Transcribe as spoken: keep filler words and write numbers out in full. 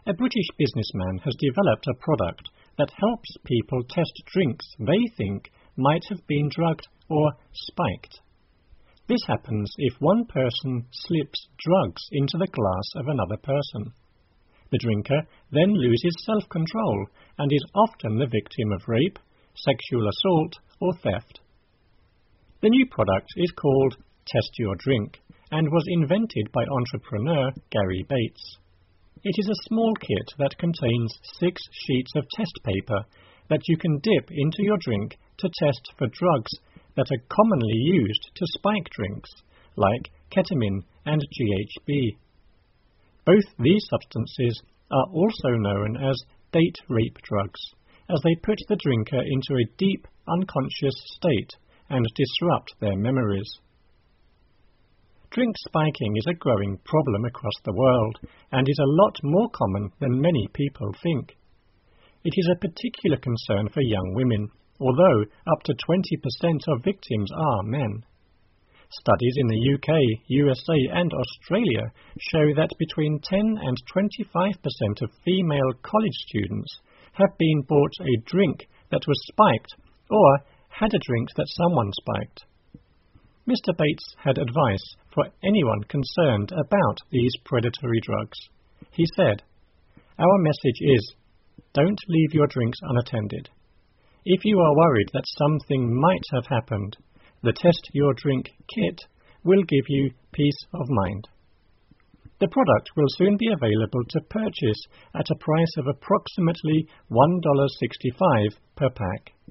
A British businessman has developed a product that helps people test drinks they think might have been drugged or spiked. This happens if one person slips drugs into the glass of another person. The drinker then loses self-control and is often the victim of rape, sexual assault, or theft. The new product is called Test Your Drink and was invented by entrepreneur Gary Bates. It is a small kit that contains six sheets of test paper that you can dip into your drink to test for drugs that are commonly used to spike drinks, like ketamine and G H B. Both these substances are also known as date rape drugs, as they put the drinker into a deep, unconscious state and disrupt their memories. Drink spiking is a growing problem across the world and is a lot more common than many people think. It is a particular concern for young women, although up to twenty percent of victims are men. Studies in the U K, U S A and Australia show that between ten and twenty-five percent of female college students have been bought a drink that was spiked or had a drink that someone spiked. Mister Bates had advice for anyone concerned about these predatory drugs. He said, "Our message is, don't leave your drinks unattended. If you are worried that something might have happened, the Test Your Drink kit will give you peace of mind." The product will soon be available to purchase at a price of approximately one dollar sixty-five per pack.